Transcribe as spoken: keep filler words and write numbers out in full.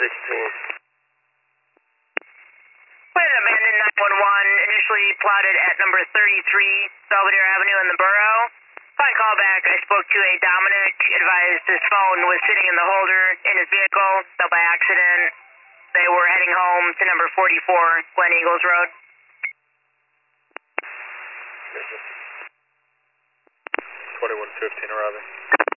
sixteen. We had an abandoned nine one one, initially plotted at number thirty-three Belvedere Avenue in the borough. Upon callback, I spoke to a Dominic, advised his phone was sitting in the holder in his vehicle, so by accident they were heading home to number forty-four Glen Eagles Road. twenty-one fifteen arriving.